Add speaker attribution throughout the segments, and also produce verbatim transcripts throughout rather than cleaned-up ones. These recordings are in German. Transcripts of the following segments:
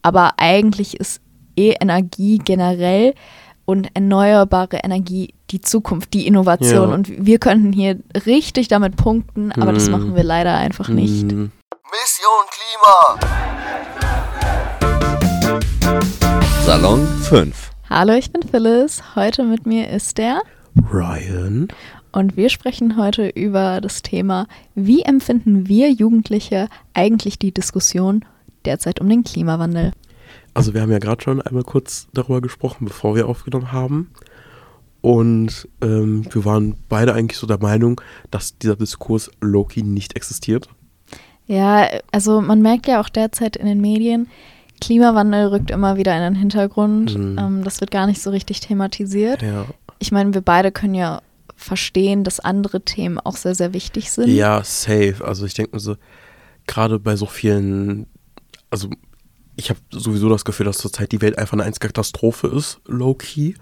Speaker 1: aber eigentlich ist eh Energie generell und erneuerbare Energie die Zukunft, die Innovation.
Speaker 2: Ja.
Speaker 1: Und wir könnten hier richtig damit punkten, aber
Speaker 2: Mm.
Speaker 1: das machen wir leider einfach nicht.
Speaker 2: Mm.
Speaker 3: Mission Klima.
Speaker 2: Salon fünf.
Speaker 1: Hallo, ich bin Phyllis. Heute mit mir ist der
Speaker 2: Ryan.
Speaker 1: und wir sprechen heute über das Thema, wie empfinden wir Jugendliche eigentlich die Diskussion derzeit um den Klimawandel?
Speaker 2: Also wir haben ja gerade schon einmal kurz darüber gesprochen, bevor wir aufgenommen haben. Und ähm, wir waren beide eigentlich so der Meinung, dass dieser Diskurs low-key nicht existiert.
Speaker 1: Ja, also man merkt ja auch derzeit in den Medien, Klimawandel rückt immer wieder in den Hintergrund.
Speaker 2: Mhm.
Speaker 1: Ähm, das wird gar nicht so richtig thematisiert.
Speaker 2: Ja,
Speaker 1: Ich meine, wir beide können ja verstehen, dass andere Themen auch sehr, sehr wichtig sind.
Speaker 2: ja safe. Also ich denke mir so, gerade bei so vielen, also ich habe sowieso das Gefühl, dass zurzeit die Welt einfach eine einzige Katastrophe ist, low-key.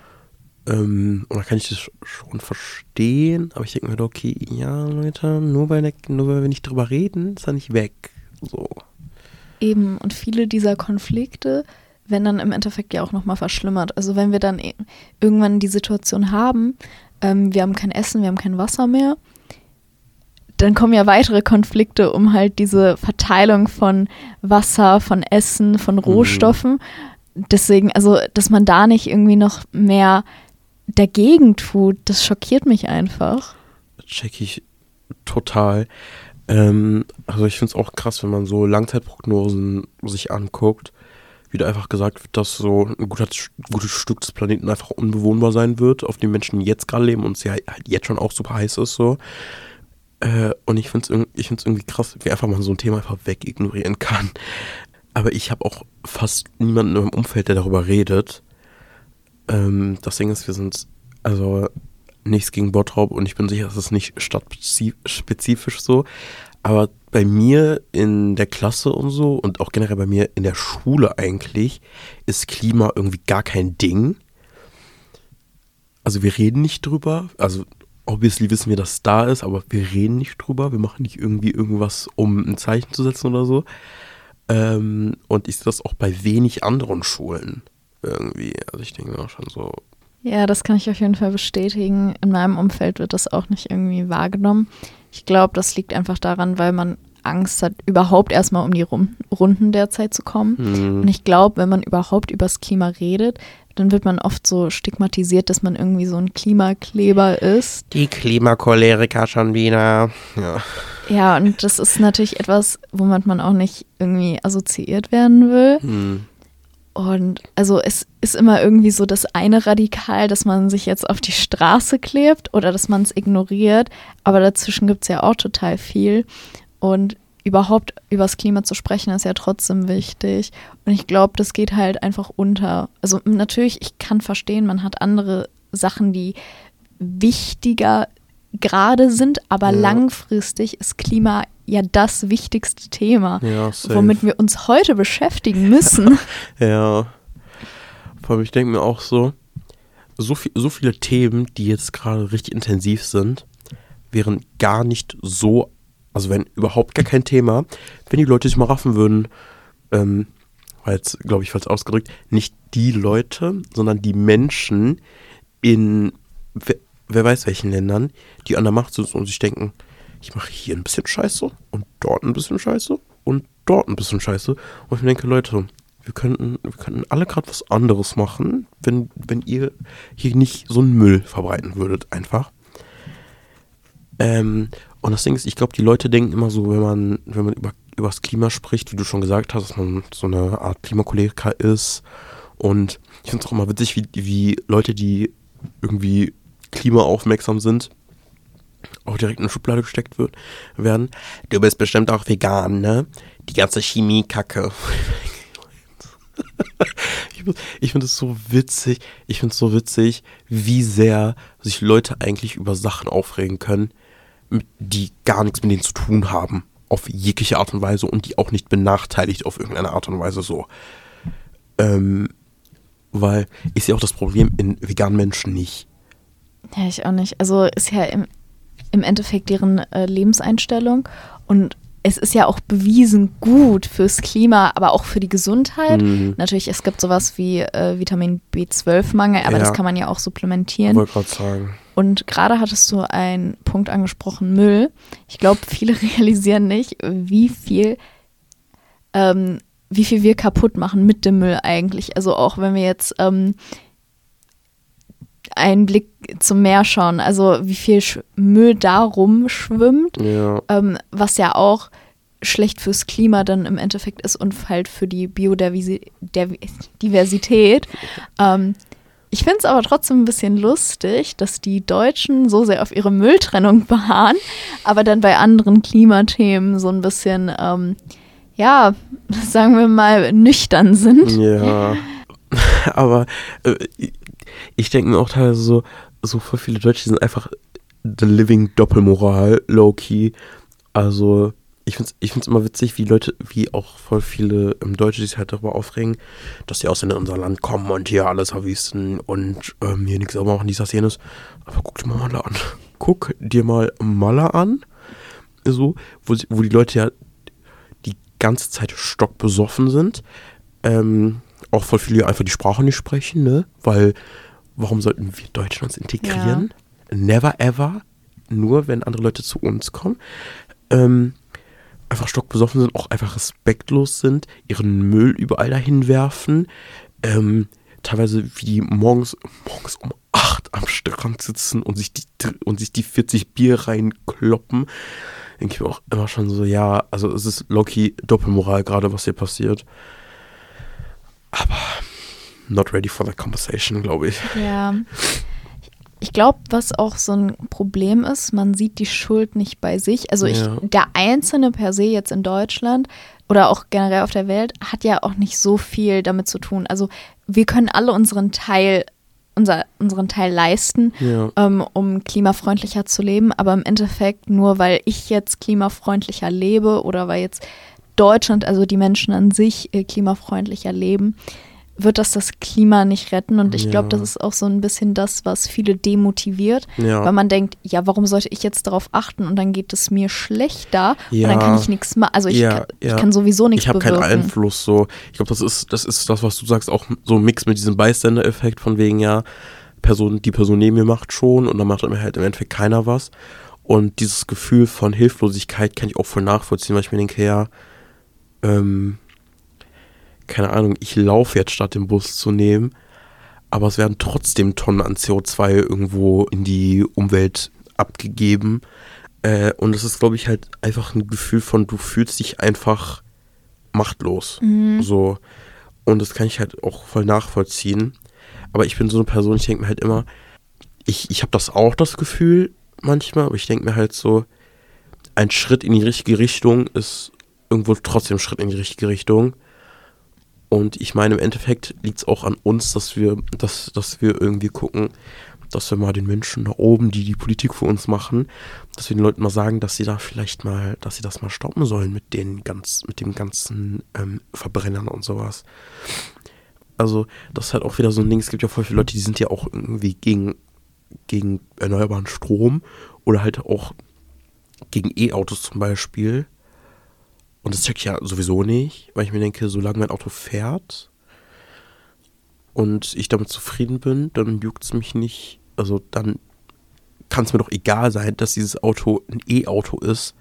Speaker 2: Ähm, und da kann ich das schon verstehen, aber ich denke mir, okay, ja Leute, nur weil, der, nur weil wir nicht drüber reden, ist er nicht weg. So.
Speaker 1: Eben, und viele dieser Konflikte werden dann im Endeffekt ja auch nochmal verschlimmert. Also wenn wir dann e- irgendwann die Situation haben, ähm, wir haben kein Essen, wir haben kein Wasser mehr, dann kommen ja weitere Konflikte um halt diese Verteilung von Wasser, von Essen, von Rohstoffen. Deswegen, also, dass man da nicht irgendwie noch mehr dagegen tut, das schockiert mich einfach.
Speaker 2: Check ich total. Ähm, also ich finde es auch krass, wenn man so Langzeitprognosen sich anguckt, wie da einfach gesagt wird, dass so ein guter, gutes Stück des Planeten einfach unbewohnbar sein wird, auf dem Menschen jetzt gerade leben und es ja halt jetzt schon auch super heiß ist so. Äh, und ich finde es irg- ich find's irgendwie krass, wie einfach man so ein Thema einfach wegignorieren kann. Aber ich habe auch fast niemanden in meinem Umfeld, der darüber redet. Ähm, das Ding ist, wir sind also nichts gegen Bottrop und ich bin sicher, es ist nicht stadtspezifisch so. Aber bei mir in der Klasse und so und auch generell bei mir in der Schule eigentlich ist Klima irgendwie gar kein Ding. Also wir reden nicht drüber. Also obviously wissen wir, dass es da ist, aber wir reden nicht drüber. Wir machen nicht irgendwie irgendwas, um ein Zeichen zu setzen oder so. Ähm, und ich sehe das auch bei wenig anderen Schulen irgendwie. Also ich denke auch schon so.
Speaker 1: Ja, das kann ich auf jeden Fall bestätigen. In meinem Umfeld wird das auch nicht irgendwie wahrgenommen. Ich glaube, das liegt einfach daran, weil man Angst hat, überhaupt erstmal um die Rum- Runden derzeit zu kommen.
Speaker 2: Hm,
Speaker 1: Und ich glaube, wenn man überhaupt über das Klima redet, dann wird man oft so stigmatisiert, dass man irgendwie so ein Klimakleber ist.
Speaker 2: die Klimacholeriker schon wieder. Ja.
Speaker 1: Ja, und das ist natürlich etwas, womit man auch nicht irgendwie assoziiert werden will.
Speaker 2: Hm.
Speaker 1: Und also es ist immer irgendwie so das eine Radikal, dass man sich jetzt auf die Straße klebt oder dass man es ignoriert. Aber dazwischen gibt es ja auch total viel. Und überhaupt über das Klima zu sprechen, ist ja trotzdem wichtig. Und ich glaube, das geht halt einfach unter. Also natürlich, ich kann verstehen, man hat andere Sachen, die wichtiger gerade sind, aber
Speaker 2: Ja.
Speaker 1: langfristig ist Klima ja das wichtigste Thema,
Speaker 2: Ja, safe.
Speaker 1: womit wir uns heute beschäftigen müssen.
Speaker 2: Ja. Vor allem, ich denke mir auch so, so, viel, so viele Themen, die jetzt gerade richtig intensiv sind, wären gar nicht so, also wenn überhaupt gar kein Thema, wenn die Leute sich mal raffen würden, ähm, war jetzt, glaube ich, falsch ausgedrückt, nicht die Leute, sondern die Menschen in, wer, wer weiß welchen Ländern, die an der Macht sind und sich denken, ich mache hier ein bisschen Scheiße und dort ein bisschen Scheiße und dort ein bisschen Scheiße. Und ich mir denke, Leute, wir könnten, wir könnten alle gerade was anderes machen, wenn, wenn ihr hier nicht so einen Müll verbreiten würdet, einfach. Ähm, und das Ding ist, ich glaube, die Leute denken immer so, wenn man, wenn man über, über das Klima spricht, wie du schon gesagt hast, dass man so eine Art Klimakoleriker ist. Und ich finde es auch immer witzig, wie, wie Leute, die irgendwie klimaaufmerksam sind, auch direkt in eine Schublade gesteckt wird, werden. Du bist bestimmt auch vegan, ne? Die ganze Chemie-Kacke. ich ich finde es so witzig, ich finde es so witzig, wie sehr sich Leute eigentlich über Sachen aufregen können, die gar nichts mit denen zu tun haben, auf jegliche Art und Weise und die auch nicht benachteiligt auf irgendeine Art und Weise so. Ähm, weil ich sehe auch das Problem in veganen Menschen nicht.
Speaker 1: Ja, ich auch nicht. Also ist ja im, im Endeffekt deren äh, Lebenseinstellung und es ist ja auch bewiesen gut fürs Klima, aber auch für die Gesundheit.
Speaker 2: Mhm.
Speaker 1: Natürlich, es gibt sowas wie äh, Vitamin B zwölf Mangel, aber
Speaker 2: Ja.
Speaker 1: das kann man ja auch supplementieren.
Speaker 2: Wollte gerade sagen.
Speaker 1: Und gerade hattest du einen Punkt angesprochen, Müll. Ich glaube, viele realisieren nicht, wie viel, ähm, wie viel wir kaputt machen mit dem Müll eigentlich. Also auch wenn wir jetzt ähm, einen Blick zum Meer schauen, also wie viel Sch- Müll da rumschwimmt,
Speaker 2: Ja.
Speaker 1: ähm, was ja auch schlecht fürs Klima dann im Endeffekt ist und halt für die Biodiversität. Ähm, ich finde es aber trotzdem ein bisschen lustig, dass die Deutschen so sehr auf ihre Mülltrennung beharren, aber dann bei anderen Klimathemen so ein bisschen, ähm, ja, sagen wir mal, nüchtern sind.
Speaker 2: Ja. Aber äh, ich denke mir auch teilweise so, so voll viele Deutsche sind einfach the living Doppelmoral, low-key. Also ich finde es ich find's immer witzig, wie Leute, wie auch voll viele ähm, Deutsche, die sich halt darüber aufregen, dass die Ausländer in unser Land kommen und hier alles verwüsten und ähm, hier nichts sauber machen, dies, das, jenes. Aber guck dir mal Malle an. Guck dir mal Malle an, so, wo, sie- wo die Leute ja die ganze Zeit stockbesoffen sind. Ähm, auch voll viele einfach die Sprache nicht sprechen, ne? Weil, warum sollten wir Deutschen uns integrieren? Never ever. Nur wenn andere Leute zu uns kommen. Ähm, einfach stockbesoffen sind, auch einfach respektlos sind, ihren Müll überall dahin werfen. Ähm, teilweise wie die morgens, morgens um acht am Strand sitzen und sich die, und sich die vierzig Bier reinkloppen. Denke ich mir auch immer schon so, ja, also es ist low-key Doppelmoral gerade, was hier passiert. Aber not ready for the conversation, glaube ich.
Speaker 1: Ja. Ich glaube, was auch so ein Problem ist, man sieht die Schuld nicht bei sich. Also ich,
Speaker 2: Ja.
Speaker 1: der Einzelne per se jetzt in Deutschland oder auch generell auf der Welt hat ja auch nicht so viel damit zu tun. Also wir können alle unseren Teil, unser, unseren Teil leisten,
Speaker 2: Ja.
Speaker 1: ähm, um klimafreundlicher zu leben. Aber im Endeffekt nur, weil ich jetzt klimafreundlicher lebe oder weil jetzt Deutschland, also die Menschen an sich äh, klimafreundlicher leben, wird das das Klima nicht retten. Und ich
Speaker 2: Ja.
Speaker 1: glaube, das ist auch so ein bisschen das, was viele demotiviert,
Speaker 2: Ja.
Speaker 1: weil man denkt, ja, warum sollte ich jetzt darauf achten und dann geht es mir schlechter
Speaker 2: Ja.
Speaker 1: und dann kann ich nichts machen. Also ich,
Speaker 2: Ja,
Speaker 1: kann, ich
Speaker 2: ja.
Speaker 1: kann sowieso nichts
Speaker 2: Ich habe keinen
Speaker 1: bewirken.
Speaker 2: Einfluss so. Ich glaube, das ist, das ist das, was du sagst, auch so ein Mix mit diesem Bystander-Effekt von wegen, ja, Person, die Person neben mir macht schon und dann macht mir halt im Endeffekt keiner was. Und dieses Gefühl von Hilflosigkeit kann ich auch voll nachvollziehen, weil ich mir denke, ja, ähm, keine Ahnung, ich laufe jetzt statt den Bus zu nehmen, aber es werden trotzdem Tonnen an C O zwei irgendwo in die Umwelt abgegeben. Äh, und es ist, glaube ich, halt einfach ein Gefühl von, du fühlst dich einfach machtlos.
Speaker 1: Mhm.
Speaker 2: So. Und das kann ich halt auch voll nachvollziehen. Aber ich bin so eine Person, ich denke mir halt immer, ich, ich habe das auch, das Gefühl manchmal, aber ich denke mir halt so, ein Schritt in die richtige Richtung ist irgendwo trotzdem ein Schritt in die richtige Richtung. Und ich meine, im Endeffekt liegt es auch an uns, dass wir, dass, dass wir irgendwie gucken, dass wir mal den Menschen da oben, die die Politik für uns machen, dass wir den Leuten mal sagen, dass sie da vielleicht mal, dass sie das mal stoppen sollen mit den ganz, mit dem ganzen ähm, Verbrennern und sowas. Also das ist halt auch wieder so ein Ding, es gibt ja voll viele Leute, die sind ja auch irgendwie gegen, gegen erneuerbaren Strom oder halt auch gegen E-Autos zum Beispiel. Und das check ich ja sowieso nicht, weil ich mir denke, solange mein Auto fährt und ich damit zufrieden bin, dann juckt es mich nicht. Also dann kann es mir doch egal sein, dass dieses Auto ein E-Auto ist,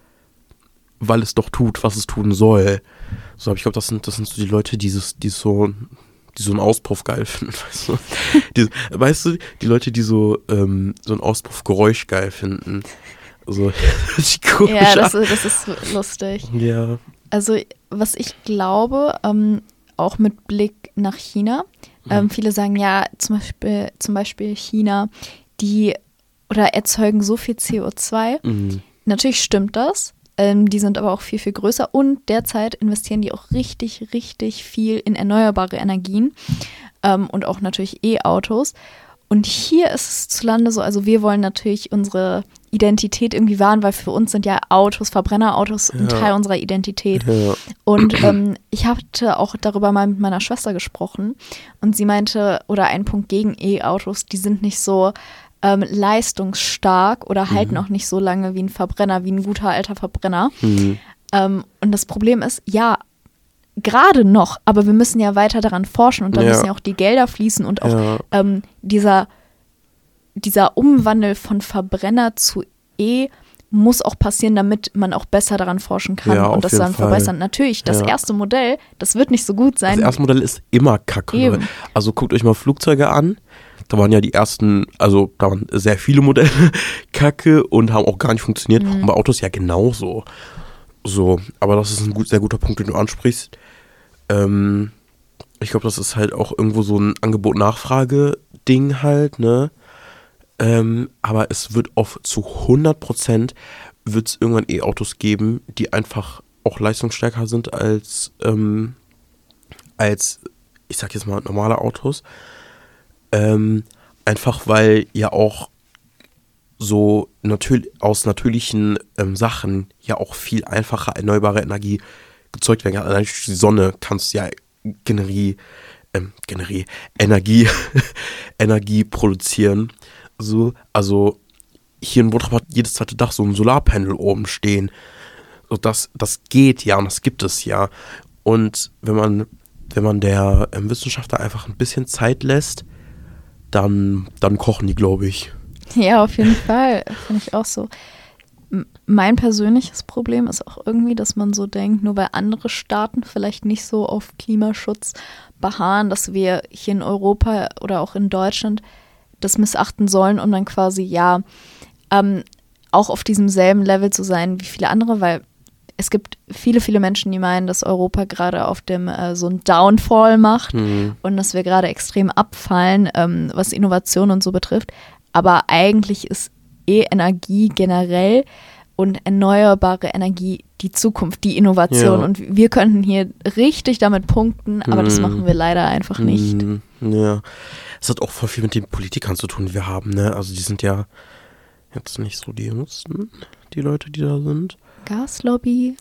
Speaker 2: weil es doch tut, was es tun soll. So, aber ich glaube, das sind, das sind so die Leute, die, dieses, die so, die so einen Auspuff geil finden. Weißt du, die, weißt du, die Leute, die so, ähm, so ein Auspuffgeräusch geil finden. So, das ist komisch
Speaker 1: Ja, das,
Speaker 2: an.
Speaker 1: ist- das ist lustig.
Speaker 2: Ja.
Speaker 1: Also was ich glaube, ähm, auch mit Blick nach China, ähm, viele sagen ja zum Beispiel, zum Beispiel China, die oder erzeugen so viel C O zwei.
Speaker 2: Mhm.
Speaker 1: Natürlich stimmt das. Ähm, die sind aber auch viel, viel größer und derzeit investieren die auch richtig, richtig viel in erneuerbare Energien ähm, und auch natürlich E-Autos. Und hier ist es zu Lande so, also wir wollen natürlich unsere Identität irgendwie wahren, weil für uns sind ja Autos, Verbrennerautos ein
Speaker 2: Ja.
Speaker 1: Teil unserer Identität.
Speaker 2: Ja.
Speaker 1: Und ähm, ich hatte auch darüber mal mit meiner Schwester gesprochen und sie meinte, oder ein Punkt gegen E-Autos, die sind nicht so ähm, leistungsstark oder halten
Speaker 2: Mhm.
Speaker 1: auch nicht so lange wie ein Verbrenner, wie ein guter alter Verbrenner.
Speaker 2: Mhm.
Speaker 1: Ähm, und das Problem ist, ja, gerade noch, aber wir müssen ja weiter daran forschen und da
Speaker 2: Ja.
Speaker 1: müssen ja auch die Gelder fließen und auch
Speaker 2: Ja.
Speaker 1: ähm, dieser, dieser Umwandel von Verbrenner zu E muss auch passieren, damit man auch besser daran forschen kann
Speaker 2: Ja, auf
Speaker 1: und das
Speaker 2: jeden
Speaker 1: dann
Speaker 2: Fall.
Speaker 1: verbessern. Natürlich, das
Speaker 2: Ja.
Speaker 1: erste Modell, das wird nicht so gut
Speaker 2: Das
Speaker 1: sein.
Speaker 2: erste Modell ist immer kacke.
Speaker 1: Eben.
Speaker 2: Leute. Also guckt euch mal Flugzeuge an. Da waren ja die ersten, also da waren sehr viele Modelle kacke und haben auch gar nicht funktioniert.
Speaker 1: Mhm.
Speaker 2: Und bei Autos ja genauso. So, aber das ist ein gut, sehr guter Punkt, den du ansprichst. Ähm, ich glaube, das ist halt auch irgendwo so ein Angebot-Nachfrage-Ding halt, ne? Ähm, aber es wird auf zu hundert Prozent wird es irgendwann E-Autos geben, die einfach auch leistungsstärker sind als, ähm, als, ich sag jetzt mal, normale Autos. Ähm, einfach weil ja auch so natür- aus natürlichen ähm, Sachen ja auch viel einfacher erneuerbare Energie gezeugt werden kann. Allein durch die Sonne kannst du ja Generie, ähm, Generie, Energie, Energie produzieren. So, also hier in Bottrop hat jedes zweite Dach so ein Solarpanel oben stehen. So, das, das geht ja und das gibt es ja. Und wenn man, wenn man der ähm, Wissenschaftler einfach ein bisschen Zeit lässt, dann, dann kochen die, glaube ich.
Speaker 1: Ja, auf jeden Fall, finde ich auch so. M- Mein persönliches Problem ist auch irgendwie, dass man so denkt, nur weil andere Staaten vielleicht nicht so auf Klimaschutz beharren, dass wir hier in Europa oder auch in Deutschland das missachten sollen, um dann quasi, ja, ähm, auch auf diesem selben Level zu sein wie viele andere, weil es gibt viele, viele Menschen, die meinen, dass Europa gerade auf dem äh, so ein Downfall macht
Speaker 2: Mhm.
Speaker 1: und dass wir gerade extrem abfallen, ähm, was Innovation und so betrifft. Aber eigentlich ist eh Energie generell und erneuerbare Energie die Zukunft, die Innovation.
Speaker 2: Ja.
Speaker 1: Und wir könnten hier richtig damit punkten, aber das
Speaker 2: Mhm.
Speaker 1: machen wir leider einfach nicht.
Speaker 2: Mhm. Ja. Es hat auch voll viel mit den Politikern zu tun, die wir haben, ne? Also die sind ja jetzt nicht so die jüngsten, die Leute, die da sind.
Speaker 1: Gaslobby.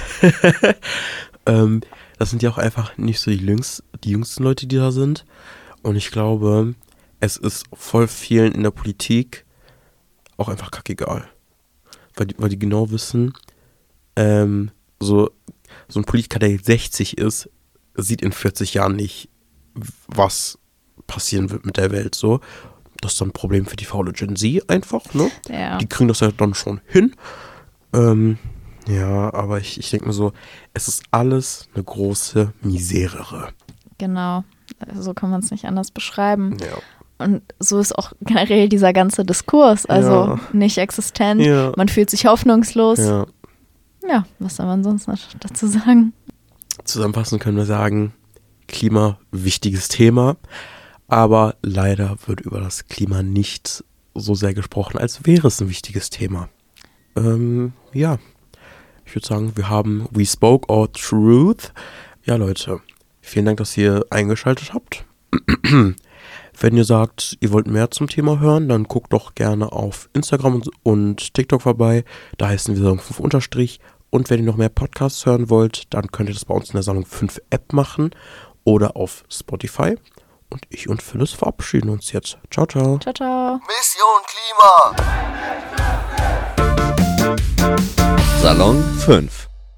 Speaker 2: ähm, das sind ja auch einfach nicht so die, jüngst, die jüngsten Leute, die da sind. Und ich glaube, es ist voll vielen in der Politik auch einfach kackegal. Weil die, weil die genau wissen, ähm, so, so ein Politiker, der jetzt sechzig ist, sieht in vierzig Jahren nicht, was passieren wird mit der Welt. So. Das ist dann ein Problem für die faule Gen Z einfach, ne?
Speaker 1: Ja.
Speaker 2: Die kriegen das ja dann schon hin. Ähm, ja, aber ich, ich denke mir so, es ist alles eine große Misere.
Speaker 1: Genau. So kann man es nicht anders beschreiben.
Speaker 2: Ja.
Speaker 1: Und so ist auch generell dieser ganze Diskurs, also
Speaker 2: Ja.
Speaker 1: nicht existent.
Speaker 2: Ja.
Speaker 1: Man fühlt sich hoffnungslos. Ja.
Speaker 2: Ja.
Speaker 1: Was soll man sonst noch dazu sagen?
Speaker 2: Zusammenfassend können wir sagen, Klima, wichtiges Thema, aber leider wird über das Klima nicht so sehr gesprochen, als wäre es ein wichtiges Thema. Ähm, ja, ich würde sagen, wir haben We Spoke Our Truth. Ja, Leute, vielen Dank, dass ihr eingeschaltet habt. Wenn ihr sagt, ihr wollt mehr zum Thema hören, dann guckt doch gerne auf Instagram und, und TikTok vorbei. Da heißen wir Salon fünf unterstrich. Und wenn ihr noch mehr Podcasts hören wollt, dann könnt ihr das bei uns in der Salon fünf App machen oder auf Spotify. Und ich und Phyllis verabschieden uns jetzt. Ciao, ciao.
Speaker 1: Ciao, ciao.
Speaker 3: Mission Klima.
Speaker 4: Salon fünf.